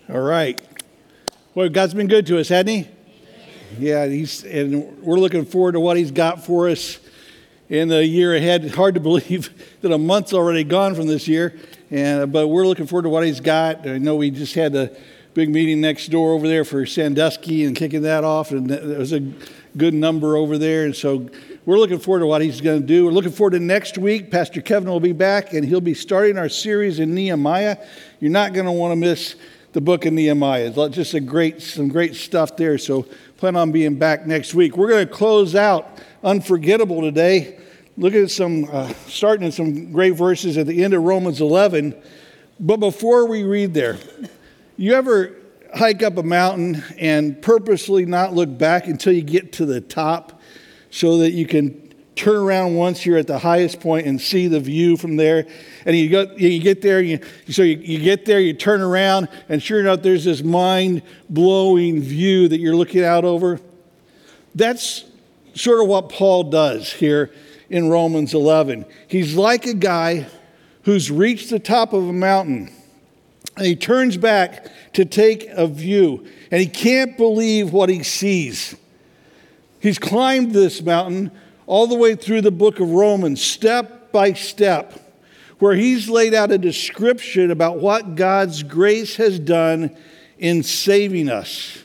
All right. Well, God's been good to us, hasn't He? Yeah, and we're looking forward to what He's got for us in the year ahead. It's hard to believe that a month's already gone from this year, but we're looking forward to what He's got. I know we just had a big meeting next door over there for Sandusky and kicking that off, and there was a good number over there, and so we're looking forward to what He's going to do. We're looking forward to next week. Pastor Kevin will be back, and he'll be starting our series in Nehemiah. You're not going to want to miss the book of Nehemiah. It's just some great stuff there, so plan on being back next week. We're going to close out Unforgettable today. Look at starting in some great verses at the end of Romans 11. But before we read there, you ever hike up a mountain and purposely not look back until you get to the top so that you can turn around once you're at the highest point and see the view from there? And you get there, you get there, you turn around, and sure enough, there's this mind-blowing view that you're looking out over. That's sort of what Paul does here in Romans 11. He's like a guy who's reached the top of a mountain, and he turns back to take a view, and he can't believe what he sees. He's climbed this mountain all the way through the book of Romans, step by step, where he's laid out a description about what God's grace has done in saving us.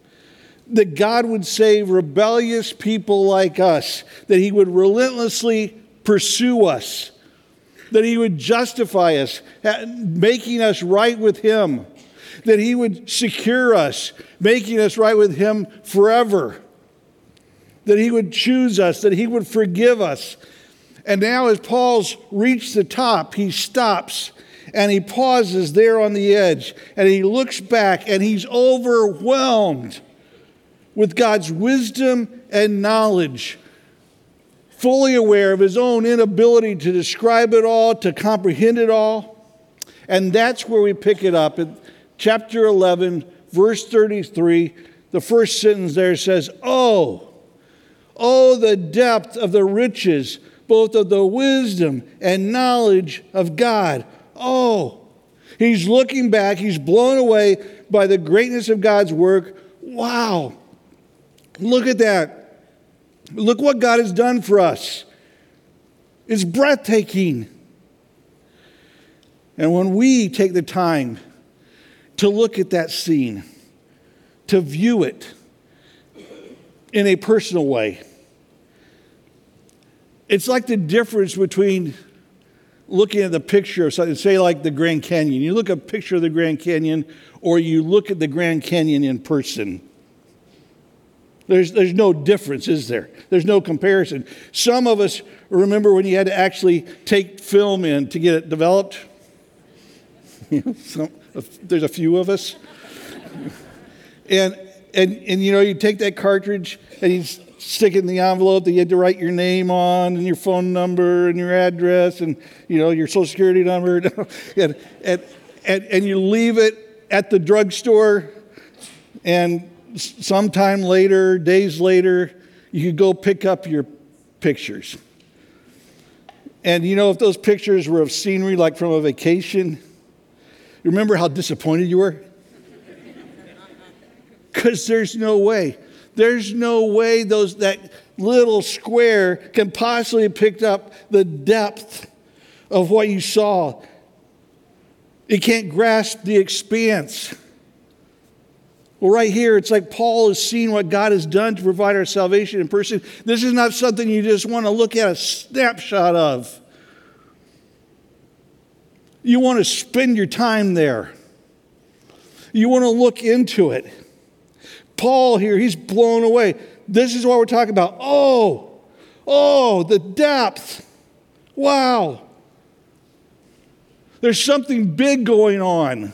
That God would save rebellious people like us, that He would relentlessly pursue us, that He would justify us, making us right with Him, that He would secure us, making us right with Him forever, that He would choose us, that He would forgive us. And now as Paul's reached the top, he stops and he pauses there on the edge and he looks back and he's overwhelmed with God's wisdom and knowledge, fully aware of his own inability to describe it all, to comprehend it all. And that's where we pick it up in chapter 11, verse 33. The first sentence there says, Oh, the depth of the riches, both of the wisdom and knowledge of God. Oh, he's looking back. He's blown away by the greatness of God's work. Wow. Look at that. Look what God has done for us. It's breathtaking. And when we take the time to look at that scene, to view it in a personal way, it's like the difference between looking at the picture of something, say like the Grand Canyon. You look at a picture of the Grand Canyon or you look at the Grand Canyon in person. There's no difference, is there? There's no comparison. Some of us remember when you had to actually take film in to get it developed. There's a few of us. And you take that cartridge and you stick it in the envelope that you had to write your name on and your phone number and your address and, your social security number. and you leave it at the drugstore, and sometime later, days later, you could go pick up your pictures. And if those pictures were of scenery like from a vacation, you remember how disappointed you were? Because there's no way that little square can possibly have picked up the depth of what you saw. It can't grasp the expanse. Well, right here, it's like Paul has seen what God has done to provide our salvation in person. This is not something you just want to look at a snapshot of. You want to spend your time there. You want to look into it. Paul here, he's blown away. This is what we're talking about. Oh, the depth. Wow. There's something big going on.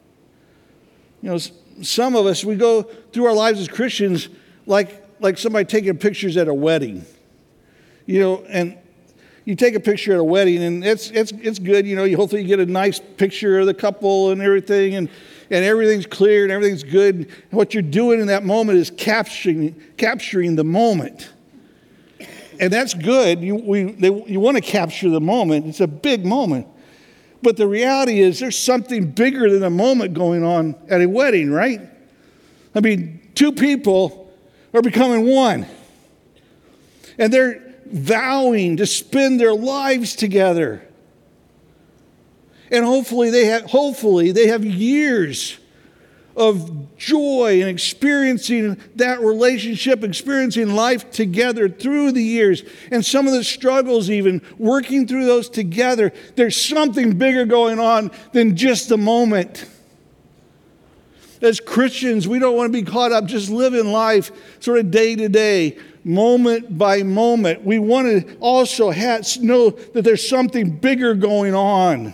Some of us, we go through our lives as Christians like somebody taking pictures at a wedding. And you take a picture at a wedding, and it's good. You hopefully you get a nice picture of the couple and everything, and everything's clear and everything's good. And what you're doing in that moment is capturing the moment. And that's good. You want to capture the moment. It's a big moment. But the reality is there's something bigger than a moment going on at a wedding, right? I mean, two people are becoming one. And they're vowing to spend their lives together. And hopefully they have years of joy and experiencing that relationship, experiencing life together through the years, and some of the struggles even, working through those together. There's something bigger going on than just the moment. As Christians, we don't want to be caught up just living life sort of day to day, moment by moment. We want to also know that there's something bigger going on.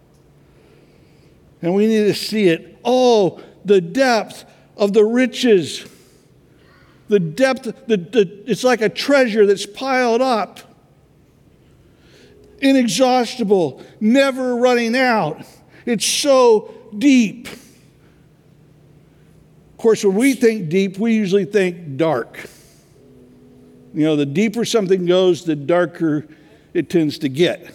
And we need to see it. Oh, the depth of the riches. The depth, it's like a treasure that's piled up. Inexhaustible, never running out. It's so deep. Of course, when we think deep, we usually think dark. You know, the deeper something goes, the darker it tends to get.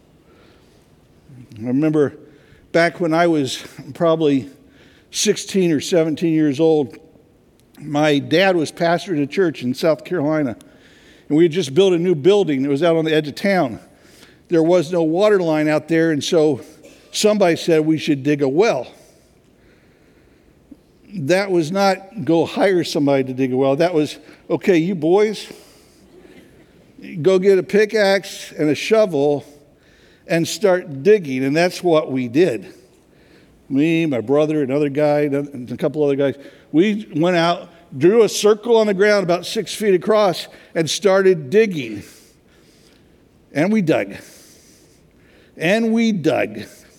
I remember back when I was probably 16 or 17 years old, my dad was pastor at a church in South Carolina. And we had just built a new building. It was out on the edge of town. There was no water line out there, and so somebody said we should dig a well. That was not go hire somebody to dig a well. That was, okay, you boys, go get a pickaxe and a shovel and start digging. And that's what we did. Me, my brother, another guy, and a couple other guys. We went out, drew a circle on the ground about 6 feet across, and started digging. And we dug. And we dug.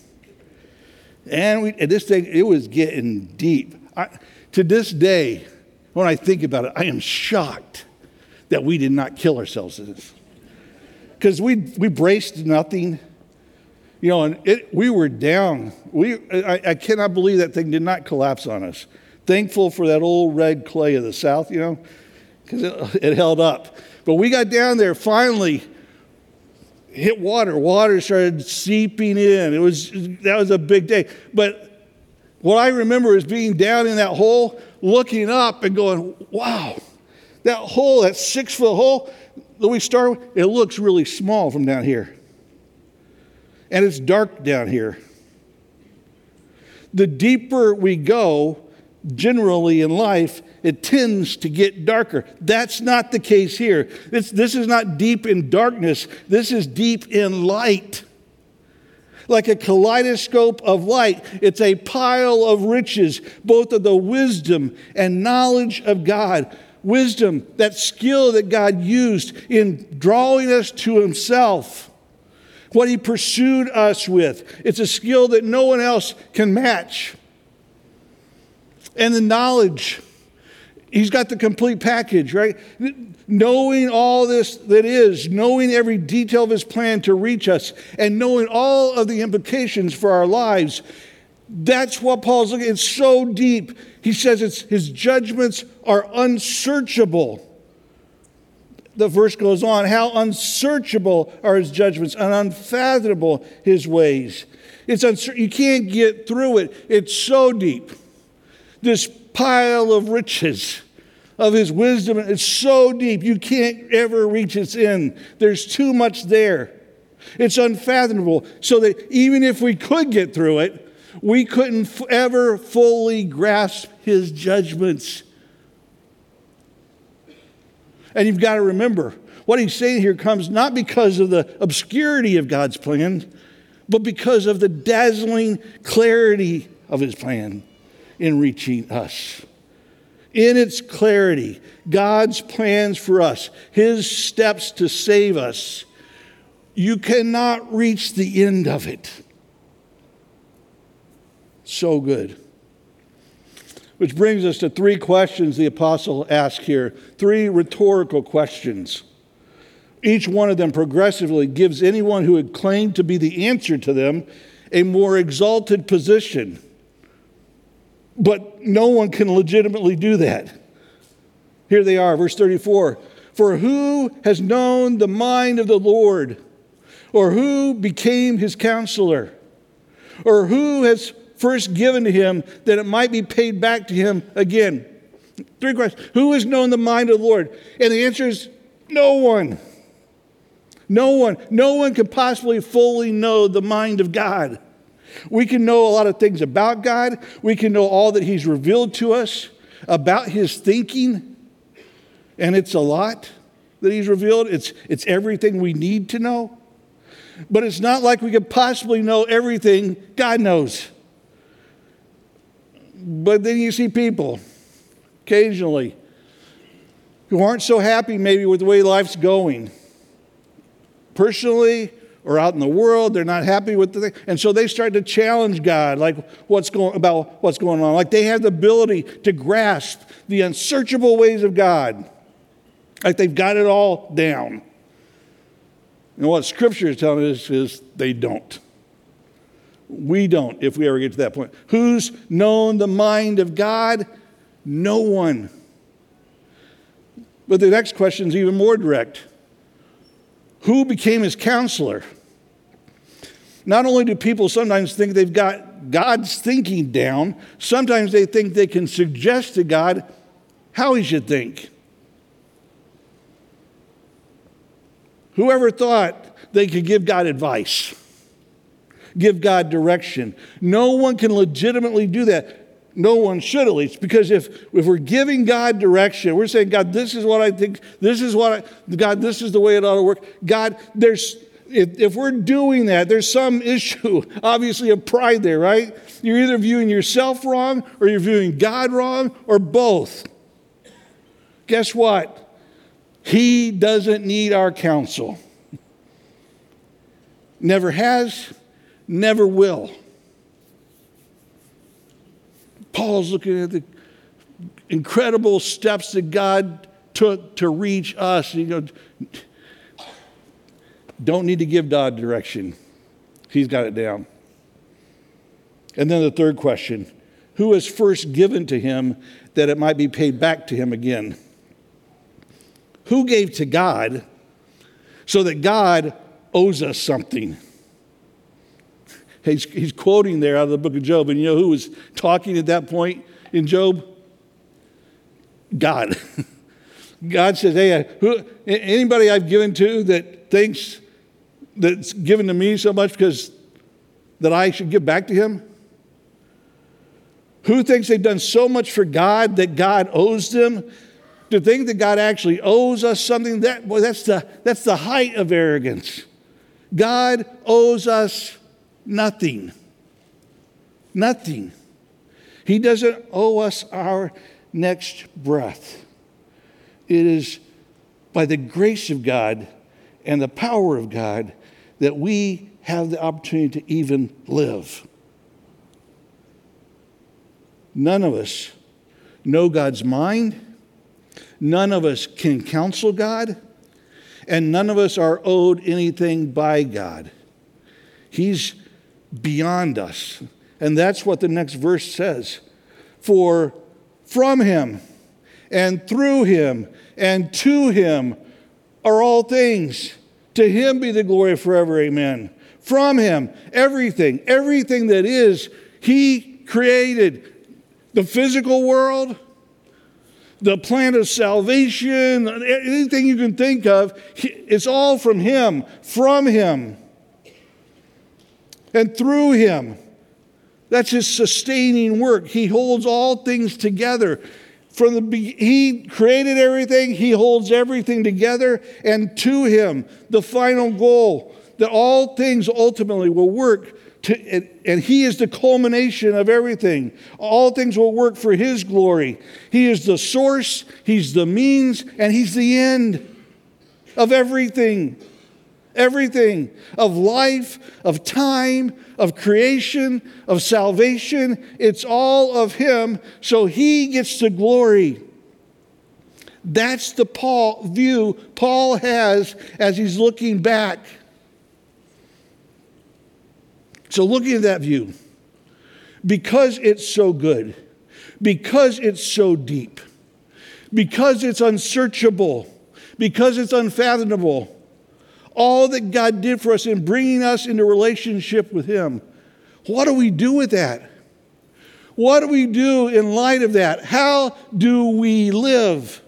And this thing, it was getting deep. To this day, when I think about it, I am shocked that we did not kill ourselves in this. Because we braced nothing. You know, and we were down. I cannot believe that thing did not collapse on us. Thankful for that old red clay of the South, you know, because it held up. But we got down there, finally hit water. Water started seeping in. That was a big day. But what I remember is being down in that hole, looking up and going, wow, that hole, that 6-foot hole that we started with, it looks really small from down here. And it's dark down here. The deeper we go, generally in life, it tends to get darker. That's not the case here. This is not deep in darkness. This is deep in light. Like a kaleidoscope of light, it's a pile of riches, both of the wisdom and knowledge of God. Wisdom, that skill that God used in drawing us to himself. What he pursued us with. It's a skill that no one else can match. And the knowledge. He's got the complete package, right? Knowing all this that is, knowing every detail of his plan to reach us, and knowing all of the implications for our lives. That's what Paul's looking at. It's so deep. He says his judgments are unsearchable. The verse goes on, how unsearchable are his judgments and unfathomable his ways. You can't get through it. It's so deep. This pile of riches of his wisdom is so deep. You can't ever reach its end. There's too much there. It's unfathomable. So that even if we could get through it, we couldn't ever fully grasp his judgments. And you've got to remember, what he's saying here comes not because of the obscurity of God's plan, but because of the dazzling clarity of his plan in reaching us. In its clarity, God's plans for us, his steps to save us, you cannot reach the end of it. So good. Which brings us to 3 questions the apostle asks here. 3 rhetorical questions. Each one of them progressively gives anyone who had claimed to be the answer to them a more exalted position. But no one can legitimately do that. Here they are, verse 34. For who has known the mind of the Lord? Or who became his counselor? Or who has first given to him that it might be paid back to him again? 3 questions. Who has known the mind of the Lord? And the answer is no one. No one. No one can possibly fully know the mind of God. We can know a lot of things about God. We can know all that he's revealed to us about his thinking. And it's a lot that he's revealed. It's everything we need to know. But it's not like we could possibly know everything God knows. But then you see people occasionally who aren't so happy maybe with the way life's going. Personally or out in the world, they're not happy with the thing. And so they start to challenge God, like what's going on. Like they have the ability to grasp the unsearchable ways of God. Like they've got it all down. And what Scripture is telling us is they don't. We don't, if we ever get to that point. Who's known the mind of God? No one. But the next question is even more direct. Who became his counselor? Not only do people sometimes think they've got God's thinking down, sometimes they think they can suggest to God how he should think. Whoever thought they could give God advice, give God direction? No one can legitimately do that. No one should, at least, because if we're giving God direction, we're saying, God, this is what I think, God, this is the way it ought to work. God, if we're doing that, there's some issue, obviously, of pride there, right? You're either viewing yourself wrong, or you're viewing God wrong, or both. Guess what? He doesn't need our counsel. Never has, never will. Paul's looking at the incredible steps that God took to reach us. Don't need to give God direction. He's got it down. And then the third question, who has first given to him that it might be paid back to him again? Who gave to God so that God owes us something? He's quoting there out of the book of Job. And you know who was talking at that point in Job? God. God says, hey, anybody I've given to that thinks that's given to me so much because that I should give back to him? Who thinks they've done so much for God that God owes them? To think that God actually owes us something, that's the height of arrogance. God owes us nothing. Nothing. He doesn't owe us our next breath. It is by the grace of God and the power of God that we have the opportunity to even live. None of us know God's mind. None of us can counsel God. And none of us are owed anything by God. He's beyond us. And that's what the next verse says. For from him and through him and to him are all things. To him be the glory forever. Amen. From him, everything that is, he created. The physical world, the plan of salvation, anything you can think of, it's all from him, and through him. That's his sustaining work. He holds all things together. He created everything, he holds everything together, and to him, the final goal, that all things ultimately will work and he is the culmination of everything. All things will work for his glory. He is the source, he's the means, and he's the end of everything. Everything. Of life, of time, of creation, of salvation. It's all of him, so he gets the glory. That's the view Paul has as he's looking back. So looking at that view, because it's so good, because it's so deep, because it's unsearchable, because it's unfathomable, all that God did for us in bringing us into relationship with him, What do we do with that? What do we do in light of that? How do we live?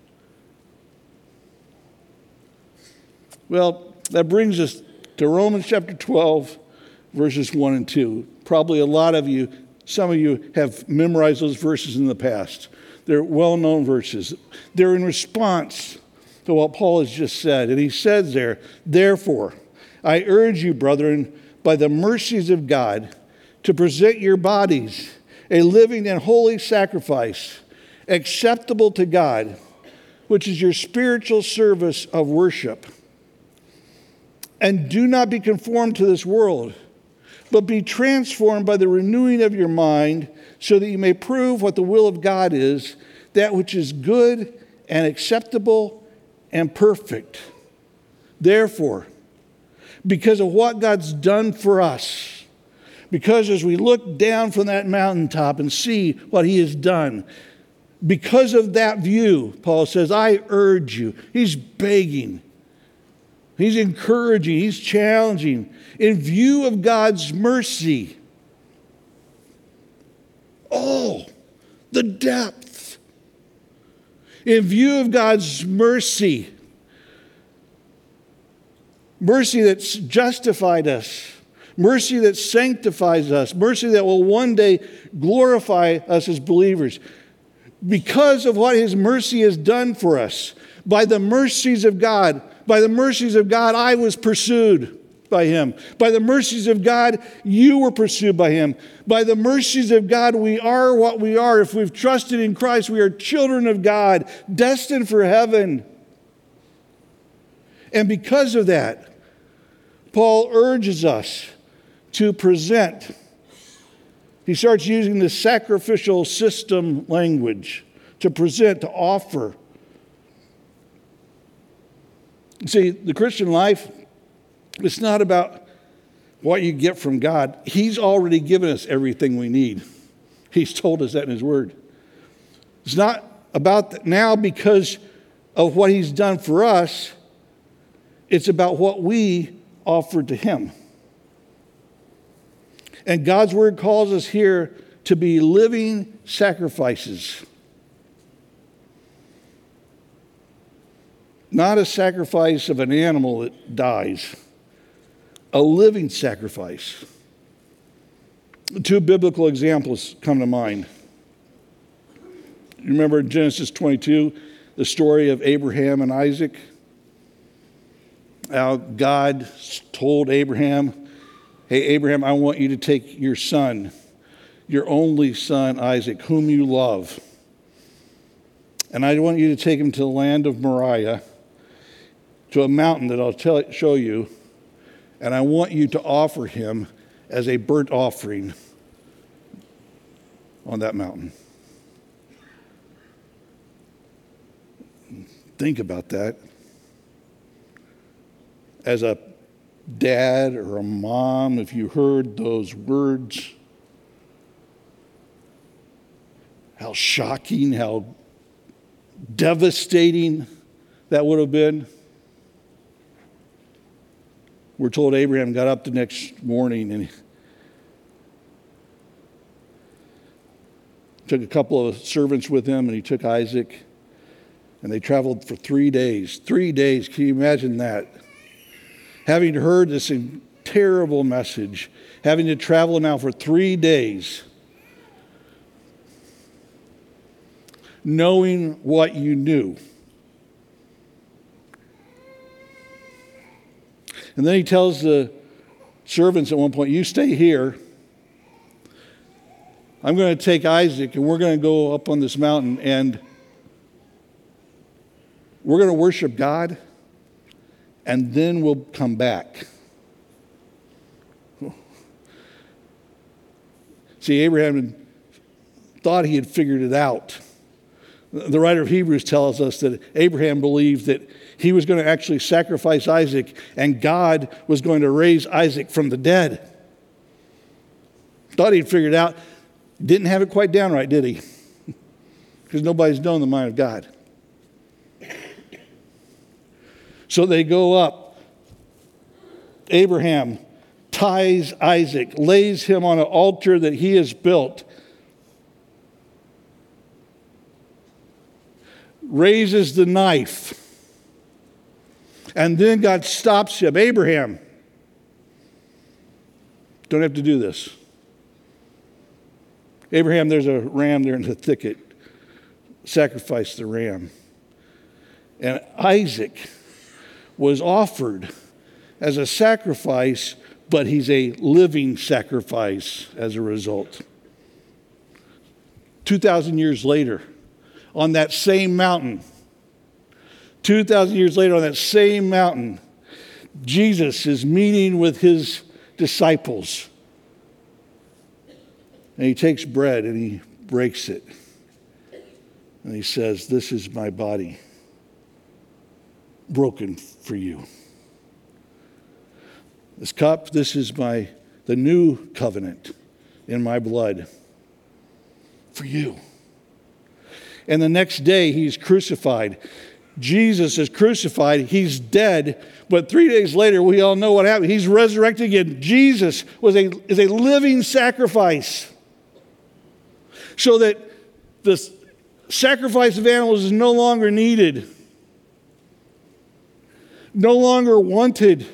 Well, that brings us to Romans chapter 12, verses 1 and 2. Probably a lot of you, some of you have memorized those verses in the past. They're well-known verses. They're in response to what Paul has just said. And he says there, therefore, I urge you, brethren, by the mercies of God, to present your bodies a living and holy sacrifice, acceptable to God, which is your spiritual service of worship. And do not be conformed to this world, but be transformed by the renewing of your mind, so that you may prove what the will of God is, that which is good and acceptable and perfect. Therefore, because of what God's done for us, because as we look down from that mountaintop and see what he has done, because of that view, Paul says, I urge you. He's begging. He's encouraging. He's challenging. In view of God's mercy. Oh, the depth. In view of God's mercy. Mercy that's justified us. Mercy that sanctifies us. Mercy that will one day glorify us as believers. Because of what his mercy has done for us, by the mercies of God, I was pursued by him. By the mercies of God, you were pursued by him. By the mercies of God, we are what we are. If we've trusted in Christ, we are children of God, destined for heaven. And because of that, Paul urges us to present. He starts using the sacrificial system language to present, to offer. See, the Christian life, it's not about what you get from God. He's already given us everything we need. He's told us that in his word. It's not about that now because of what he's done for us. It's about what we offered to him. And God's word calls us here to be living sacrifices. Not a sacrifice of an animal that dies. A living sacrifice. Two biblical examples come to mind. You remember in Genesis 22, the story of Abraham and Isaac? How God told Abraham, hey, Abraham, I want you to take your son, your only son, Isaac, whom you love. And I want you to take him to the land of Moriah, to a mountain that I'll show you. And I want you to offer him as a burnt offering on that mountain. Think about that. As a dad or a mom, if you heard those words, how shocking, how devastating that would have been. We're told Abraham got up the next morning and he took a couple of servants with him, and he took Isaac, and they traveled for 3 days. 3 days, can you imagine that? Having heard this terrible message, having to travel now for 3 days, knowing what you knew. And then he tells the servants at one point, you stay here. I'm going to take Isaac, and we're going to go up on this mountain, and we're going to worship God, and then we'll come back. See, Abraham thought he had figured it out. The writer of Hebrews tells us that Abraham believed that he was going to actually sacrifice Isaac, and God was going to raise Isaac from the dead. Thought he'd figured it out. Didn't have it quite down right, did he? Because nobody's known the mind of God. So they go up. Abraham ties Isaac, lays him on an altar that he has built, raises the knife, and then God stops him. Abraham, don't have to do this. Abraham, there's a ram there in the thicket. Sacrifice the ram. And Isaac was offered as a sacrifice, but he's a living sacrifice as a result. 2,000 years later, on that same mountain, 2,000 years later on that same mountain, Jesus is meeting with his disciples. And he takes bread and he breaks it. And he says, "This is my body broken for you. This cup, this is the new covenant in my blood for you." And the next day he's crucified. Jesus is crucified. He's dead. But 3 days later, we all know what happened. He's resurrected again. Jesus is a living sacrifice. So that the sacrifice of animals is no longer needed, no longer wanted.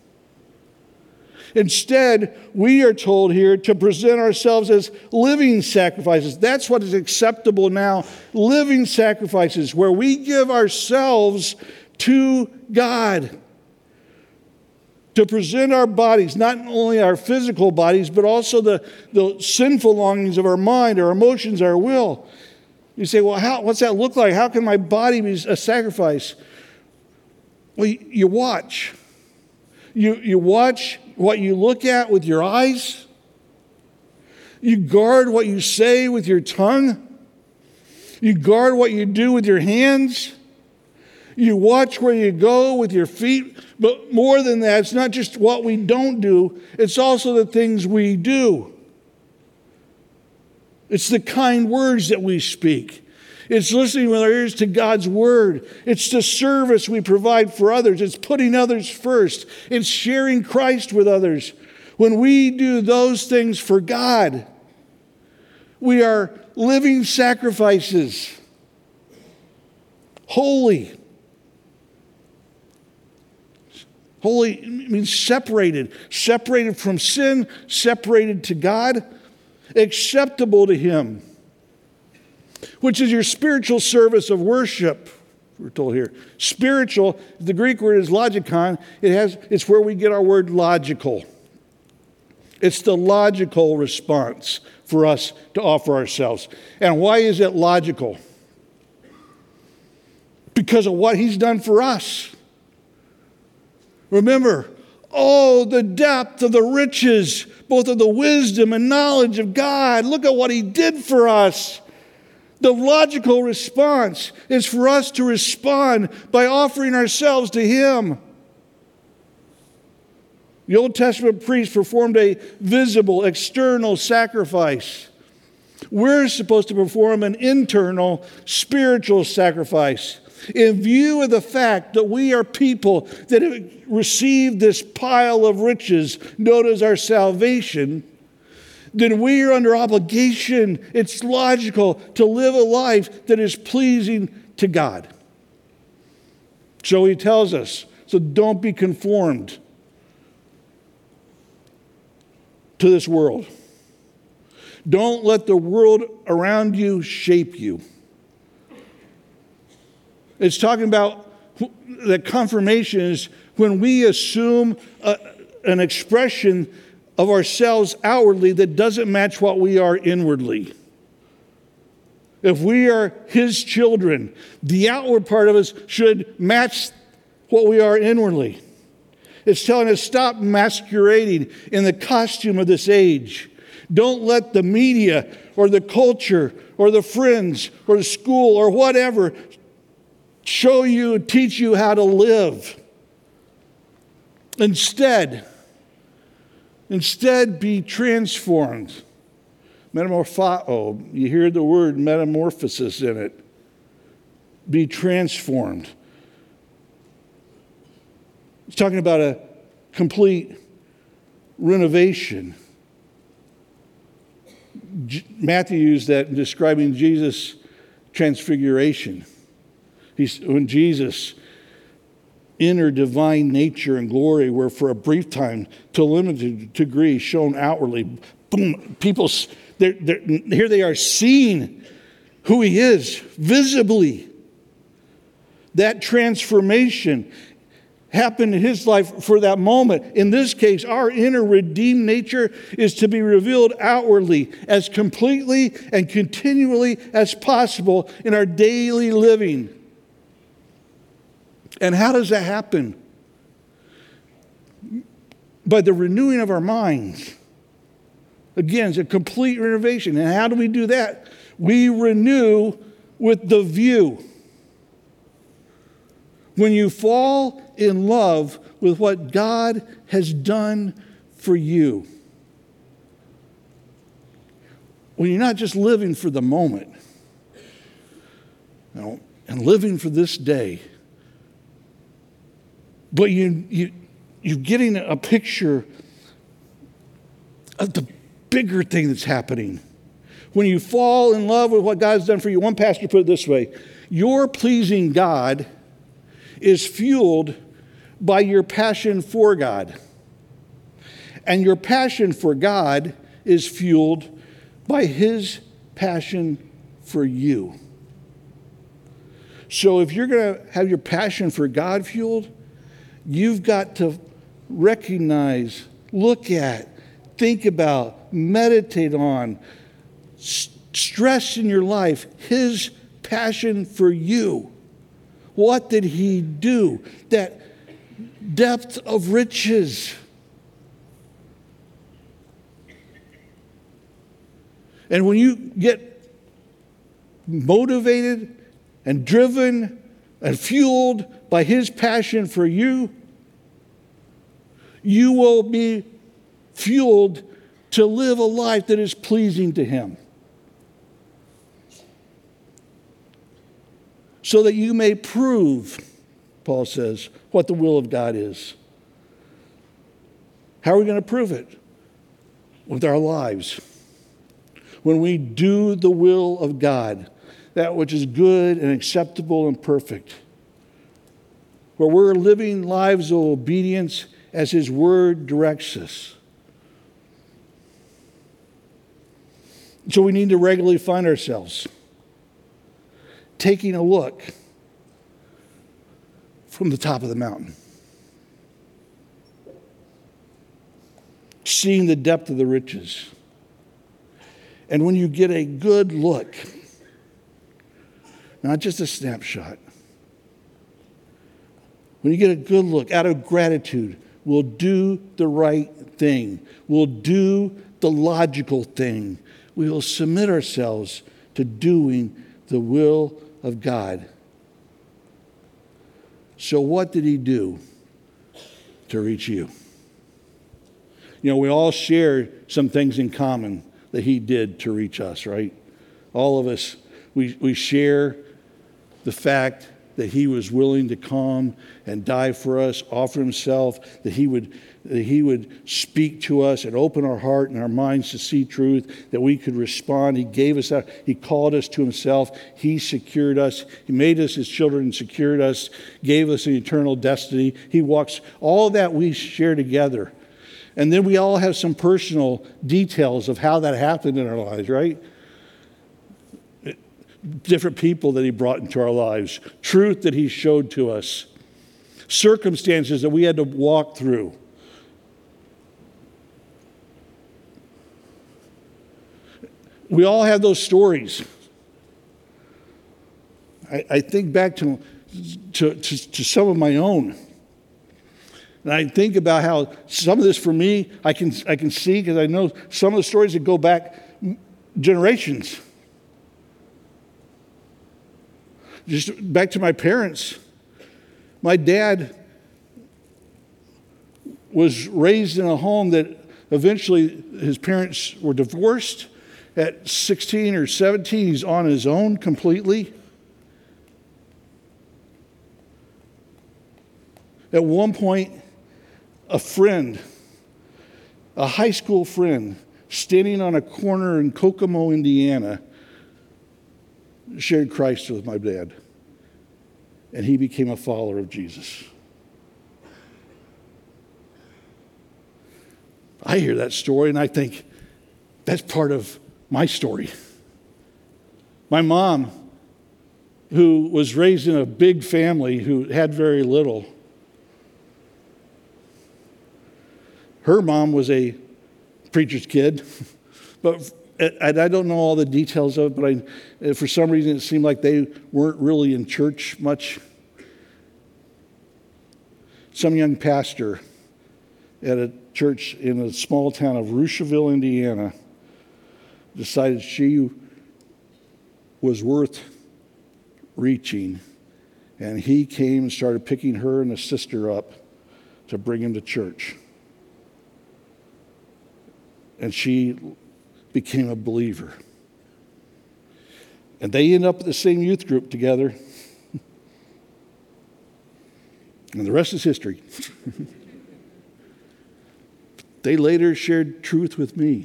Instead, we are told here to present ourselves as living sacrifices. That's what is acceptable now. Living sacrifices, where we give ourselves to God. To present our bodies, not only our physical bodies, but also the sinful longings of our mind, our emotions, our will. You say, well, what's that look like? How can my body be a sacrifice? Well, you watch. You watch what you look at with your eyes. You guard what you say with your tongue. You guard what you do with your hands. You watch where you go with your feet. But more than that, it's not just what we don't do, it's also the things we do. It's the kind words that we speak. It's listening with our ears to God's word. It's the service we provide for others. It's putting others first. It's sharing Christ with others. When we do those things for God, we are living sacrifices. Holy. Holy means separated from sin, separated to God, acceptable to Him, which is your spiritual service of worship, we're told here. Spiritual, the Greek word is logikon. It's where we get our word logical. It's the logical response for us to offer ourselves. And why is it logical? Because of what He's done for us. Remember, the depth of the riches, both of the wisdom and knowledge of God. Look at what He did for us. The logical response is for us to respond by offering ourselves to Him. The Old Testament priest performed a visible, external sacrifice. We're supposed to perform an internal, spiritual sacrifice. In view of the fact that we are people that have received this pile of riches known as our salvation, then we are under obligation. It's logical to live a life that is pleasing to God. So He tells us, so don't be conformed to this world. Don't let the world around you shape you. It's talking about that confirmation is when we assume an expression of ourselves outwardly that doesn't match what we are inwardly. If we are His children, the outward part of us should match what we are inwardly. It's telling us stop masquerading in the costume of this age. Don't let the media or the culture or the friends or the school or whatever show you, teach you how to live. Instead, be transformed. Metamorpho, you hear the word metamorphosis in it. Be transformed. It's talking about a complete renovation. Matthew used that in describing Jesus' transfiguration. When Jesus entered divine nature and glory, where for a brief time, to a limited degree, shown outwardly, boom, people, here they are seeing who he is visibly. That transformation happened in his life for that moment. In this case, our inner redeemed nature is to be revealed outwardly as completely and continually as possible in our daily living. And how does that happen? By the renewing of our minds. Again, it's a complete renovation. And how do we do that? We renew with the view. When you fall in love with what God has done for you, when you're not just living for the moment, and living for this day, but you're getting a picture of the bigger thing that's happening. When you fall in love with what God's done for you, one pastor put it this way: your pleasing God is fueled by your passion for God. And your passion for God is fueled by his passion for you. So if you're going to have your passion for God fueled, you've got to recognize, look at, think about, meditate on, stress in your life his passion for you. What did he do? That depth of riches. And when you get motivated and driven and fueled by his passion for you, you will be fueled to live a life that is pleasing to him. So that you may prove, Paul says, what the will of God is. How are we going to prove it? With our lives. When we do the will of God, that which is good and acceptable and perfect. Where we're living lives of obedience as his word directs us. So we need to regularly find ourselves taking a look from the top of the mountain, seeing the depth of the riches. And when you get a good look, not just a snapshot, when you get a good look out of gratitude, we'll do the right thing. We'll do the logical thing. We will submit ourselves to doing the will of God. So what did he do to reach you? You know, we all share some things in common that he did to reach us, right? All of us, we share the fact that he was willing to come and die for us, offer himself, that he would speak to us and open our heart and our minds to see truth, that we could respond. He gave us that. He called us to himself. He secured us. He made us his children and secured us, gave us an eternal destiny. He walks, all of that we share together. And then we all have some personal details of how that happened in our lives, right? Different people that he brought into our lives, truth that he showed to us, circumstances that we had to walk through. We all have those stories. I think back to some of my own. And I think about how some of this for me, I can see, because I know some of the stories that go back generations. Just back to my parents. My dad was raised in a home that eventually his parents were divorced. At 16 or 17, he's on his own completely. At one point, a friend A high school friend standing on a corner in Kokomo, Indiana, shared Christ with my dad. And he became a follower of Jesus. I hear that story and I think, that's part of my story. My mom, who was raised in a big family who had very little, her mom was a preacher's kid, but I don't know all the details of it, but for some reason it seemed like they weren't really in church much. Some young pastor at a church in a small town of Rushville, Indiana, decided she was worth reaching, and he came and started picking her and a sister up to bring him to church. And she became a believer. And they ended up at the same youth group together. And the rest is history. They later shared truth with me.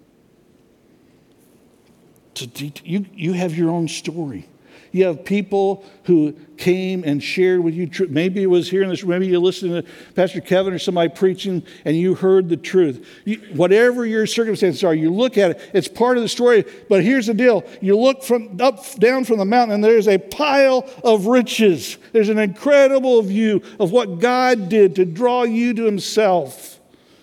You have your own story. You have people who came and shared with you truth. Maybe it was here in this, maybe you listened to Pastor Kevin or somebody preaching and you heard the truth. Whatever your circumstances are, you look at it, it's part of the story. But here's the deal. You look down from the mountain and there's a pile of riches. There's an incredible view of what God did to draw you to himself.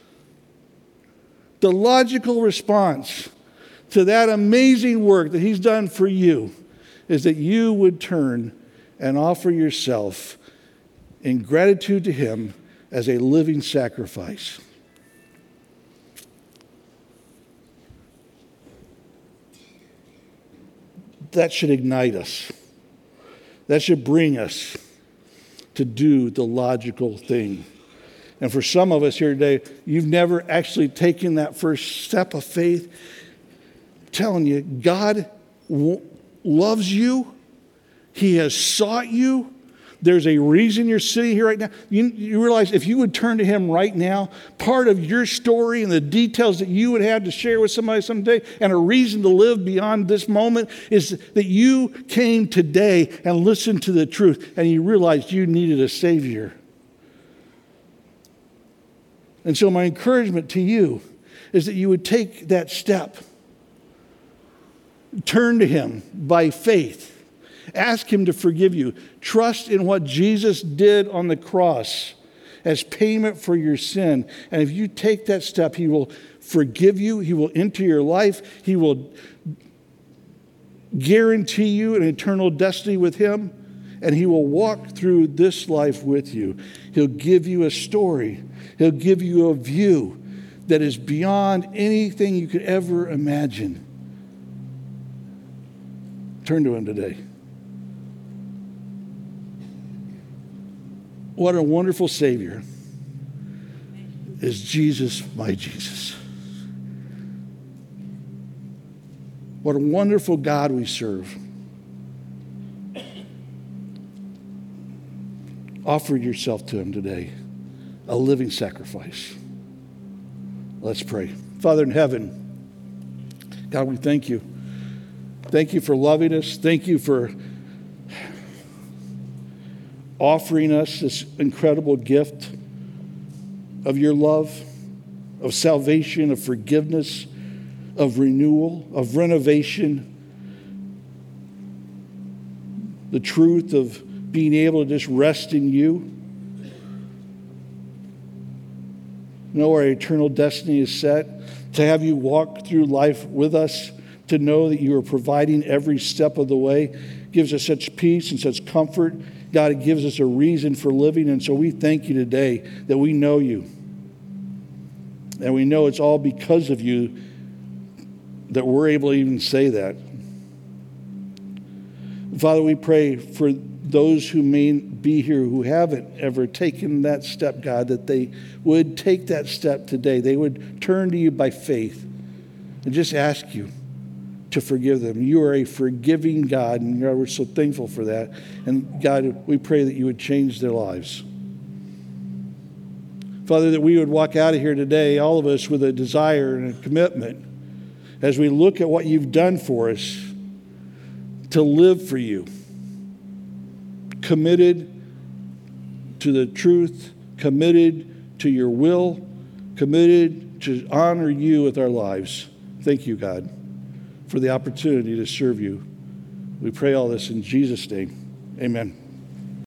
The logical response to that amazing work that he's done for you is that you would turn and offer yourself in gratitude to him as a living sacrifice. That should ignite us. That should bring us to do the logical thing. And for some of us here today, you've never actually taken that first step of faith. I'm telling you, God loves you. He has sought you. There's a reason you're sitting here right now. You realize if you would turn to him right now, part of your story and the details that you would have to share with somebody someday and a reason to live beyond this moment is that you came today and listened to the truth and you realized you needed a Savior. And so my encouragement to you is that you would take that step. Turn to him by faith. Ask him to forgive you. Trust in what Jesus did on the cross as payment for your sin. And if you take that step, he will forgive you. He will enter your life. He will guarantee you an eternal destiny with him. And he will walk through this life with you. He'll give you a story. He'll give you a view that is beyond anything you could ever imagine. Turn to him today. What a wonderful Savior is Jesus, my Jesus. What a wonderful God we serve. Offer yourself to him today, a living sacrifice. Let's pray. Father in heaven, God, we thank you. Thank you for loving us. Thank you for offering us this incredible gift of your love, of salvation, of forgiveness, of renewal, of renovation, the truth of being able to just rest in you. Know our eternal destiny is set, to have you walk through life with us, to know that you are providing every step of the way, gives us such peace and such comfort. God, it gives us a reason for living, and so we thank you today that we know you. And we know it's all because of you that we're able to even say that. Father, we pray for those who may be here who haven't ever taken that step, God, that they would take that step today. They would turn to you by faith and just ask you to forgive them. You are a forgiving God, and God, we're so thankful for that. And God, we pray that you would change their lives. Father, that we would walk out of here today, all of us, with a desire and a commitment as we look at what you've done for us to live for you, committed to the truth, committed to your will, committed to honor you with our lives. Thank you, God, for the opportunity to serve you. We pray all this in Jesus' name. Amen.